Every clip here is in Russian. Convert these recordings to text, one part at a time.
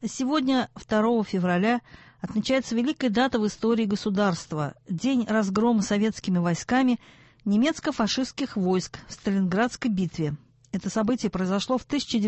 Сегодня, 2 февраля, отмечается великая дата в истории государства – день разгрома советскими войсками немецко-фашистских войск в Сталинградской битве. Это событие произошло в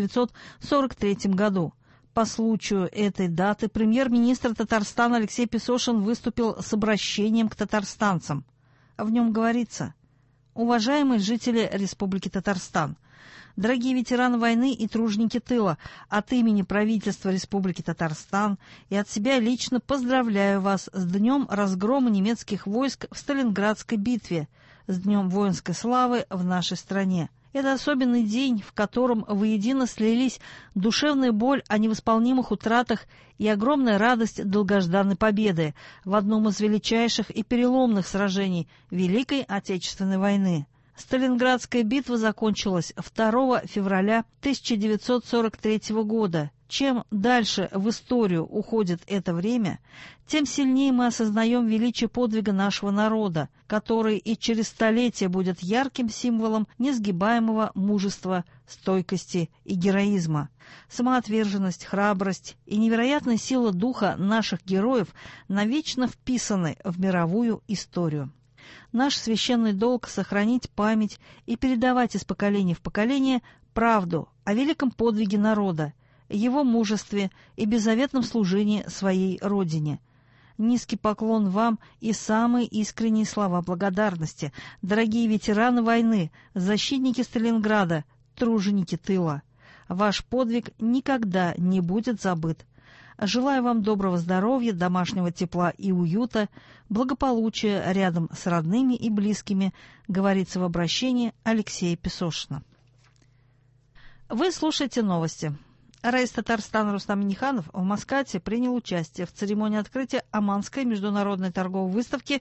1943 году. По случаю этой даты премьер-министр Татарстана Алексей Песошин выступил с обращением к татарстанцам. В нем говорится: «Уважаемые жители Республики Татарстан, дорогие ветераны войны и труженики тыла, от имени правительства Республики Татарстан и от себя лично поздравляю вас с днем разгрома немецких войск в Сталинградской битве, с днем воинской славы в нашей стране. Это особенный день, в котором воедино слились душевная боль о невосполнимых утратах и огромная радость долгожданной победы в одном из величайших и переломных сражений Великой Отечественной войны. Сталинградская битва закончилась 2 февраля 1943 года. Чем дальше в историю уходит это время, тем сильнее мы осознаем величие подвига нашего народа, который и через столетия будет ярким символом несгибаемого мужества, стойкости и героизма. Самоотверженность, храбрость и невероятная сила духа наших героев навечно вписаны в мировую историю. Наш священный долг — сохранить память и передавать из поколения в поколение правду о великом подвиге народа, его мужестве и беззаветном служении своей Родине. Низкий поклон вам и самые искренние слова благодарности, дорогие ветераны войны, защитники Сталинграда, труженики тыла. Ваш подвиг никогда не будет забыт. Желаю вам доброго здоровья, домашнего тепла и уюта, благополучия рядом с родными и близкими, говорится в обращении Алексея Песошина». Вы слушаете новости. Раис Татарстана Рустам Минниханов в Маскате принял участие в церемонии открытия Оманской международной торговой выставки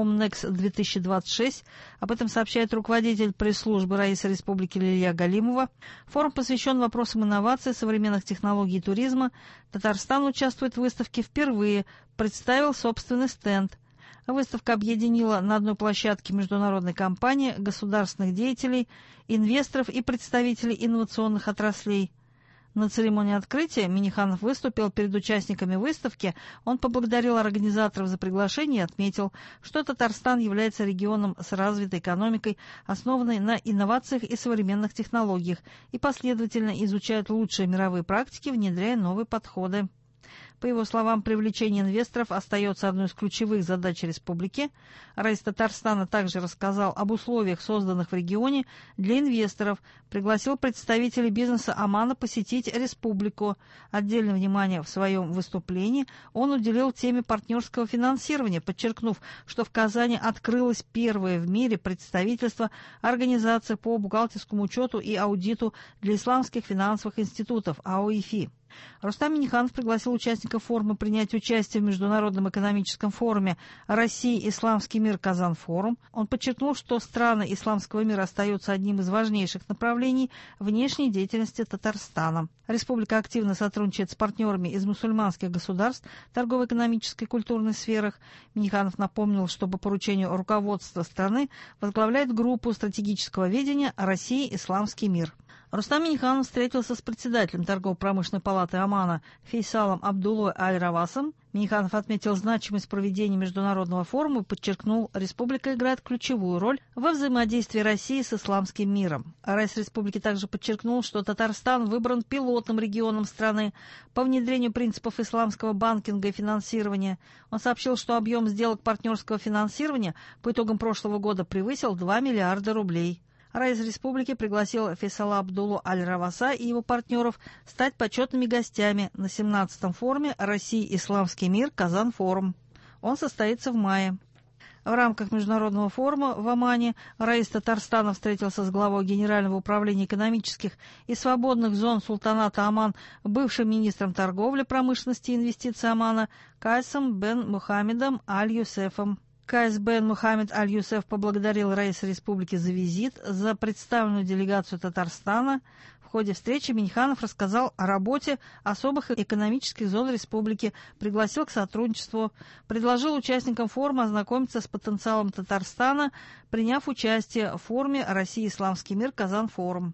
«Омнекс-2026». Об этом сообщает руководитель пресс-службы Раиса Республики Лилия Галимова. Форум посвящен вопросам инноваций, современных технологий и туризма. Татарстан участвует в выставке впервые, представил собственный стенд. Выставка объединила на одной площадке международной компании, государственных деятелей, инвесторов и представителей инновационных отраслей. На церемонии открытия Минниханов выступил перед участниками выставки. Он поблагодарил организаторов за приглашение и отметил, что Татарстан является регионом с развитой экономикой, основанной на инновациях и современных технологиях, и последовательно изучает лучшие мировые практики, внедряя новые подходы. По его словам, привлечение инвесторов остается одной из ключевых задач республики. Раис Татарстана также рассказал об условиях, созданных в регионе для инвесторов, пригласил представителей бизнеса Омана посетить республику. Отдельное внимание в своем выступлении он уделил теме партнерского финансирования, подчеркнув, что в Казани открылось первое в мире представительство организации по бухгалтерскому учету и аудиту для исламских финансовых институтов АОИФИ. Рустам Минниханов пригласил участников форума принять участие в Международном экономическом форуме «Россия. Исламский мир. Казан-форум». Он подчеркнул, что страны исламского мира остаются одним из важнейших направлений внешней деятельности Татарстана. Республика активно сотрудничает с партнерами из мусульманских государств в торгово-экономической и культурной сферах. Минниханов напомнил, что по поручению руководства страны возглавляет группу стратегического ведения «Россия. Исламский мир». Рустам Минниханов встретился с председателем торгово-промышленной палаты Омана Фейсалом Абдуллой Аль-Равасом. Минниханов отметил значимость проведения международного форума и подчеркнул, республика играет ключевую роль во взаимодействии России с исламским миром. Раис республики также подчеркнул, что Татарстан выбран пилотным регионом страны по внедрению принципов исламского банкинга и финансирования. Он сообщил, что объем сделок партнерского финансирования по итогам прошлого года превысил 2 миллиарда рублей. Раис республики пригласил Фейсала Абдуллу Аль-Раваса и его партнеров стать почетными гостями на 17-м форуме «Россия. Исламский мир. Казан-форум». Он состоится в мае. В рамках международного форума в Омане Раис Татарстана встретился с главой Генерального управления экономических и свободных зон султаната Оман, бывшим министром торговли, промышленности и инвестиций Омана Кайсом бен Мухаммедом Аль-Юсефом. Кайс бен Мухаммед Аль-Юсеф поблагодарил Раиса республики за визит, за представленную делегацию Татарстана. В ходе встречи Минниханов рассказал о работе особых экономических зон республики, пригласил к сотрудничеству, предложил участникам форума ознакомиться с потенциалом Татарстана, приняв участие в форуме «Россия. Исламский мир. Казан-форум».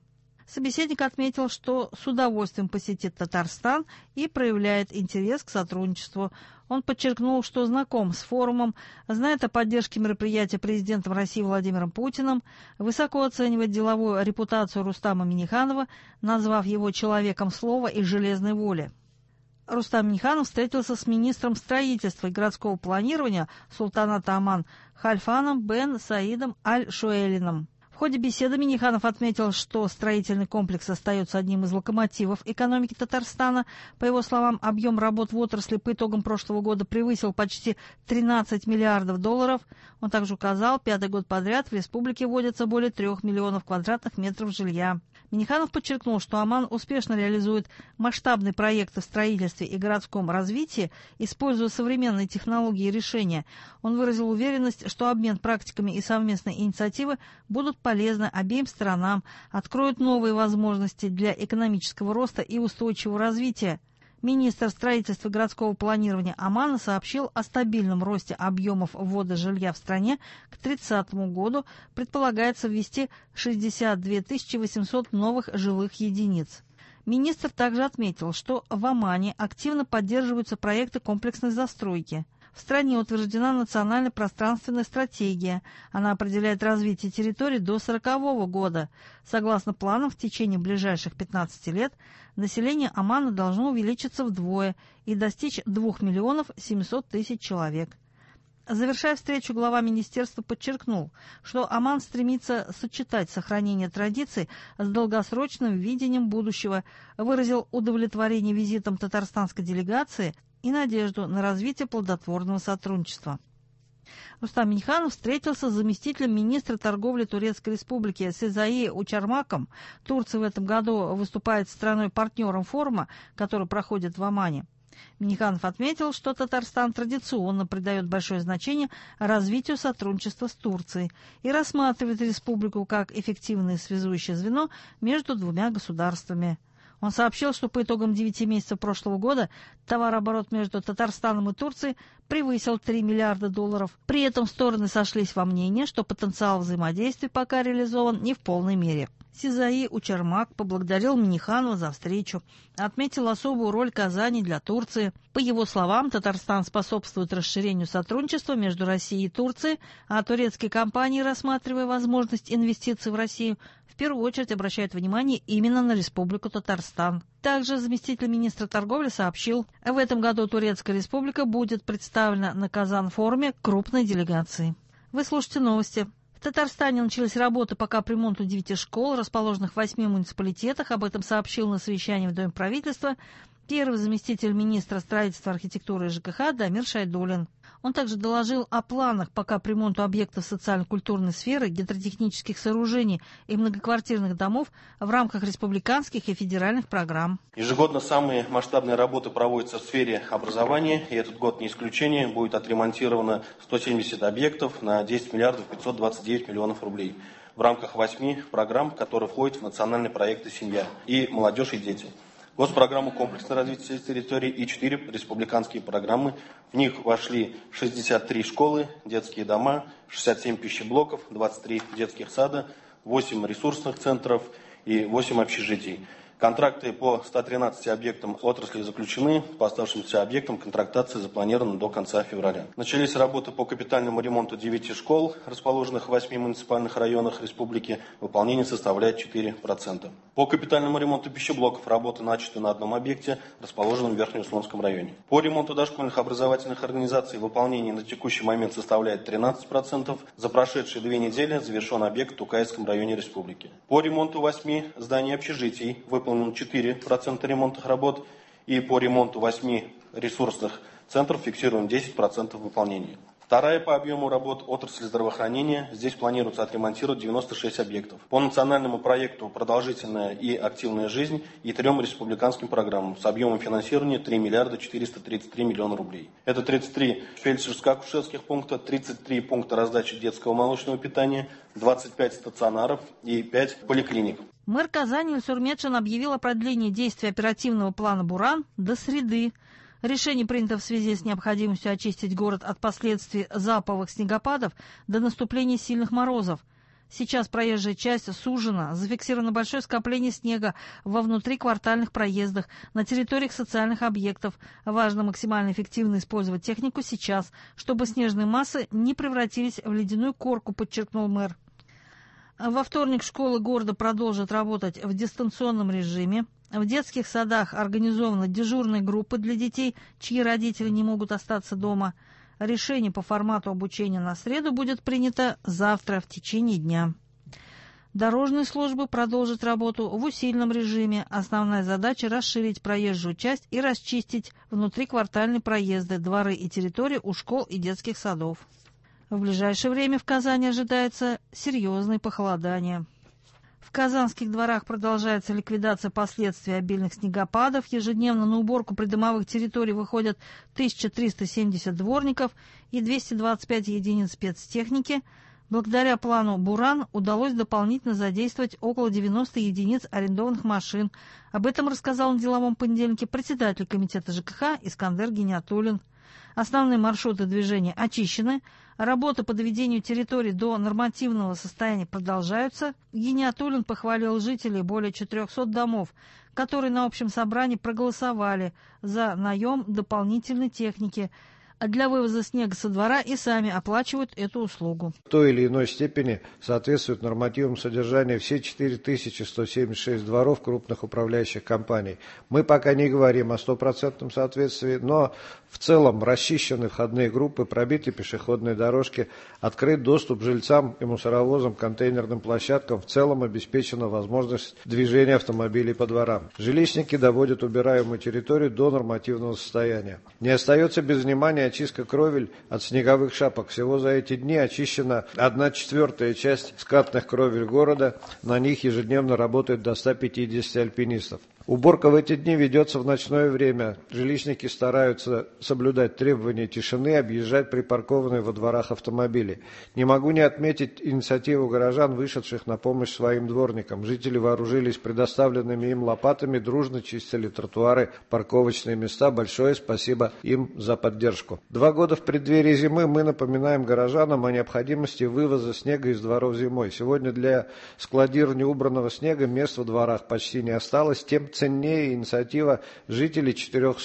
Собеседник отметил, что с удовольствием посетит Татарстан и проявляет интерес к сотрудничеству. Он подчеркнул, что знаком с форумом, знает о поддержке мероприятия президентом России Владимиром Путиным, высоко оценивает деловую репутацию Рустама Минниханова, назвав его человеком слова и железной воли. Рустам Минниханов встретился с министром строительства и городского планирования султаната Оман Хальфаном бен Саидом Аль-Шуэлином. В ходе беседы Минниханов отметил, что строительный комплекс остается одним из локомотивов экономики Татарстана. По его словам, объем работ в отрасли по итогам прошлого года превысил почти 13 миллиардов долларов. Он также указал, 5-й год подряд в республике вводится более 3 миллионов квадратных метров жилья. Минниханов подчеркнул, что Оман успешно реализует масштабные проекты в строительстве и городском развитии, используя современные технологии и решения. Он выразил уверенность, что обмен практиками и совместные инициативы будут полезны обеим сторонам, откроют новые возможности для экономического роста и устойчивого развития. Министр строительства и городского планирования Омана сообщил о стабильном росте объемов ввода жилья в стране. К 2030 году предполагается ввести 62 800 новых жилых единиц. Министр также отметил, что в Омане активно поддерживаются проекты комплексной застройки. В стране утверждена национальная пространственная стратегия. Она определяет развитие территорий до 2040 года. Согласно планам, в течение ближайших 15 лет население Омана должно увеличиться вдвое и достичь 2 700 000 человек. Завершая встречу, глава министерства подчеркнул, что Оман стремится сочетать сохранение традиций с долгосрочным видением будущего, выразил удовлетворение визитом татарстанской делегации и надежду на развитие плодотворного сотрудничества. Рустам Минниханов встретился с заместителем министра торговли Турецкой Республики Сезаи Учармаком. Турция в этом году выступает страной-партнером форума, который проходит в Омане. Минниханов отметил, что Татарстан традиционно придает большое значение развитию сотрудничества с Турцией и рассматривает республику как эффективное связующее звено между двумя государствами. Он сообщил, что по итогам 9 месяцев прошлого года товарооборот между Татарстаном и Турцией превысил 3 миллиарда долларов. При этом стороны сошлись во мнении, что потенциал взаимодействия пока реализован не в полной мере. Сезаи Учармак поблагодарил Минниханова за встречу, отметил особую роль Казани для Турции. По его словам, Татарстан способствует расширению сотрудничества между Россией и Турцией, а турецкие компании, рассматривая возможность инвестиций в Россию, в первую очередь обращают внимание именно на Республику Татарстан. Также заместитель министра торговли сообщил, в этом году Турецкая Республика будет представлена на Казан-форуме крупной делегацией. Вы слушаете новости. В Татарстане начались работы по капремонту 9 школ, расположенных в 8 муниципалитетах. Об этом сообщил на совещании в Доме правительства первый заместитель министра строительства, архитектуры и ЖКХ Дамир Шайдуллин. Он также доложил о планах по капремонту объектов социально-культурной сферы, гидротехнических сооружений и многоквартирных домов в рамках республиканских и федеральных программ. Ежегодно самые масштабные работы проводятся в сфере образования, и этот год не исключение. Будет отремонтировано 170 объектов на 10 миллиардов 529 миллионов рублей в рамках 8 программ, которые входят в национальные проекты «Семья» и «Молодежь и дети». Госпрограмму комплексного развития территорий и 4 республиканские программы. В них вошли 63 школы, детские дома, 67 пищеблоков, 23 детских сада, 8 ресурсных центров и 8 общежитий. Контракты по 113 объектам отрасли заключены, по оставшимся объектам контрактация запланирована до конца февраля. Начались работы по капитальному ремонту 9 школ, расположенных в 8 муниципальных районах республики. Выполнение составляет 4%. По капитальному ремонту пищеблоков работы начаты на одном объекте, расположенном в Верхнеуслонском районе. По ремонту дошкольных образовательных организаций выполнение на текущий момент составляет 13%. За прошедшие 2 недели завершен объект в Тукаевском районе республики. По ремонту 8 зданий общежитий выполнено 4% ремонтных работ, и по ремонту 8 ресурсных центров фиксируем 10% выполнения. Вторая по объему работ отрасль здравоохранения. Здесь планируется отремонтировать 96 объектов. По национальному проекту «Продолжительная и активная жизнь» и 3 республиканским программам с объемом финансирования 3 миллиарда 433 миллиона рублей. Это 33 фельдшерско-акушерских пункта, 33 пункта раздачи детского молочного питания, 25 стационаров и 5 поликлиник. Мэр Казани Ильсур Метшин объявил о продлении действия оперативного плана «Буран» до среды. Решение принято в связи с необходимостью очистить город от последствий залповых снегопадов до наступления сильных морозов. Сейчас проезжая часть сужена, зафиксировано большое скопление снега во внутриквартальных проездах, на территориях социальных объектов. Важно максимально эффективно использовать технику сейчас, чтобы снежные массы не превратились в ледяную корку, подчеркнул мэр. Во вторник школы города продолжат работать в дистанционном режиме. В детских садах организованы дежурные группы для детей, чьи родители не могут остаться дома. Решение по формату обучения на среду будет принято завтра в течение дня. Дорожные службы продолжат работу в усиленном режиме. Основная задача – расширить проезжую часть и расчистить внутриквартальные проезды, дворы и территории у школ и детских садов. В ближайшее время в Казани ожидается серьезное похолодание. В казанских дворах продолжается ликвидация последствий обильных снегопадов. Ежедневно на уборку придомовых территорий выходят 1370 дворников и 225 единиц спецтехники. Благодаря плану «Буран» удалось дополнительно задействовать около 90 единиц арендованных машин. Об этом рассказал на деловом понедельнике председатель комитета ЖКХ Искандер Гиниатуллин. Основные маршруты движения очищены. Работы по доведению территорий до нормативного состояния продолжаются. Гиниатуллин похвалил жителей более 400 домов, которые на общем собрании проголосовали за наем дополнительной техники для вывоза снега со двора и сами оплачивают эту услугу. В той или иной степени соответствуют нормативам содержания все 4176 дворов крупных управляющих компаний. Мы пока не говорим о 100% соответствии, но в целом расчищены входные группы, пробиты пешеходные дорожки, открыт доступ жильцам и мусоровозам, контейнерным площадкам. В целом обеспечена возможность движения автомобилей по дворам. Жилищники доводят убираемую территорию до нормативного состояния. Не остается без внимания очистка кровель от снеговых шапок. Всего за эти дни очищена 1/4 часть скатных кровель города. На них ежедневно работает до 150 альпинистов. Уборка в эти дни ведется в ночное время. Жилищники стараются соблюдать требования тишины, объезжать припаркованные во дворах автомобили. Не могу не отметить инициативу горожан, вышедших на помощь своим дворникам. Жители вооружились предоставленными им лопатами, дружно чистили тротуары, парковочные места. Большое спасибо им за поддержку. 2 года в преддверии зимы мы напоминаем горожанам о необходимости вывоза снега из дворов зимой. Сегодня для складирования убранного снега мест во дворах почти не осталось, тем ценнее инициатива жителей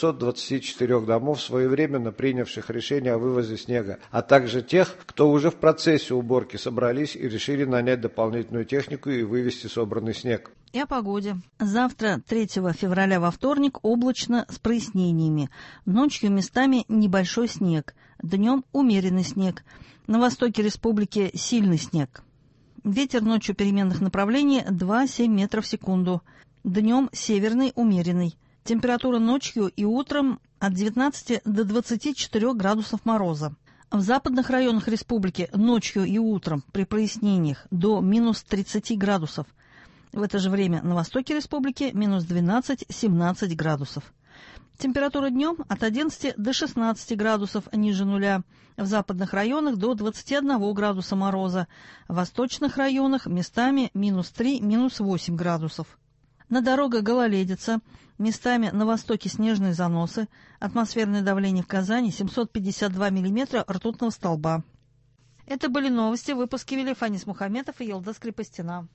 424 домов, своевременно принявших решение о вывозе снега, а также тех, кто уже в процессе уборки собрались и решили нанять дополнительную технику и вывести собранный снег. И о погоде. Завтра, 3 февраля, во вторник, облачно с прояснениями. Ночью местами небольшой снег, днем умеренный снег. На востоке республики сильный снег. Ветер ночью переменных направлений 2,7 метров в секунду. Днем северный умеренный. Температура ночью и утром от 19 до 24 градусов мороза. В западных районах республики ночью и утром при прояснениях до минус 30 градусов. В это же время на востоке республики минус 12-17 градусов. Температура днем от 11 до 16 градусов ниже нуля. В западных районах до 21 градуса мороза. В восточных районах местами минус 3, минус 8 градусов. На дорогах гололедица, местами на востоке снежные заносы, атмосферное давление в Казани 752 миллиметра ртутного столба. Это были новости. Выпуски вели Фанис Мухаметов и Елдас Крепостина.